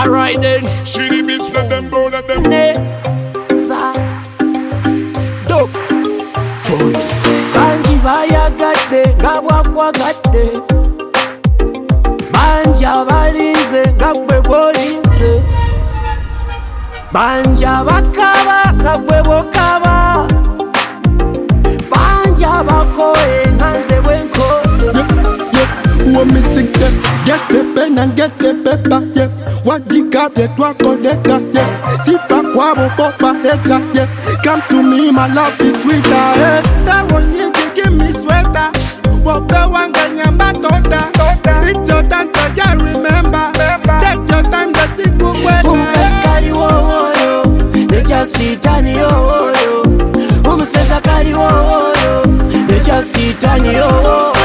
Alright then. She the beast, let them go, let them Neza Dok Banji bayagadde nga bwakwagadde, banji abalinze nga gwe bwolinze, banji abakaba nga gwe bwokaba, banji abakoye nga nze bwenkoye. What me sing them, get the pen and get the paper, yeah. What the cap, yeah, toi connecta, yeah. Si pas quoi, mon papa, yeah. Come to me, my love is sweeter, yeah. That one you give me sweater. What the one ganyamba toda. It's your time, so yeah, remember. Take your time, the siku weather. Umukaskari wowoyo, they just sit on yo. Umusezakari wowoyo, they just sit on yo.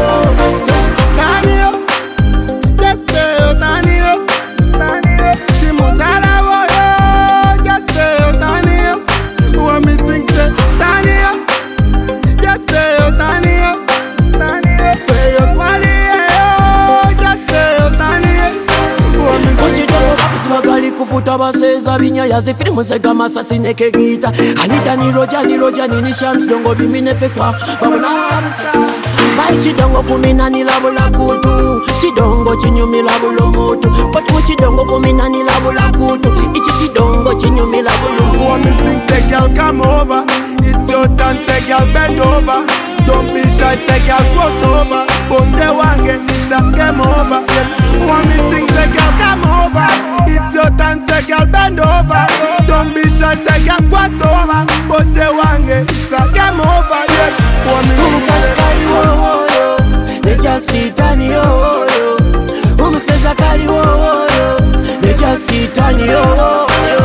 Kufuta baseza binyaya zifilimu zega masasi neke gita Anita ni roja ni shams dongo bimine pekwa Babunabusa Bai chidongo kumina ni labula kutu Chidongo chinyumi labula mutu Patu chidongo kumina ni labula kutu Ichi chidongo chinyumi labula mutu. Want me sing, say girl come over. It's your turn, say girl bend over. Don't be shy, say girl cross over. Bonte wange, it's a game over, yeah. Want me sing, say girl come over. It's your turn, say girl bend over. Don't be shy, say girl cross over. Bonte wange, it's a game over, yeah. Want me Umukaskari wowoyo, they just sit on yo. Umusezakari wowoyo, they just sit on yo.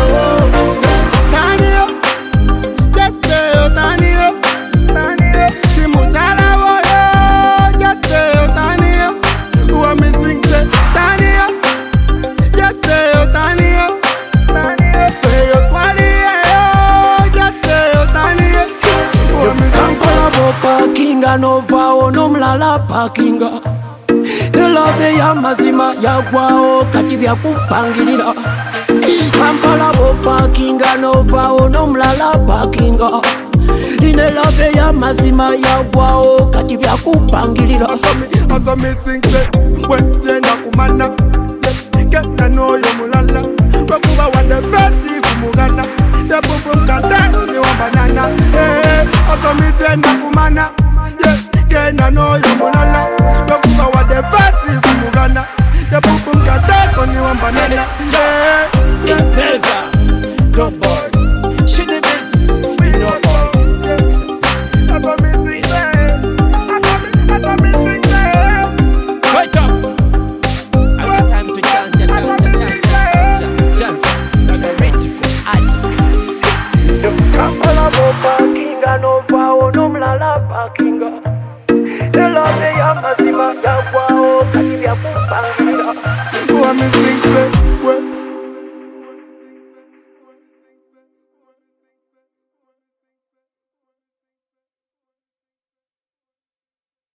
Parkinga novao nomlala parkinga Nelove ya mazima ya gwao kati bya kupangilira Kampala bo parkinga novao nomlala parkinga Nelove ya mazima ya gwao kati bya kupangilira Aso me sing say wetenda kumana Keta noyo mulala Bakuba wande fesi kumugana Tepupum kata ni wambanana Aso me tenda kumana Kena noyo mulala Bakuba wande fesi kumugana Tepupum kata ni wambanana Neza Drop boy She the beats We know boy Wake up I got time to chant I'm ready to go Kampala bo parkinga no vao no mlala parking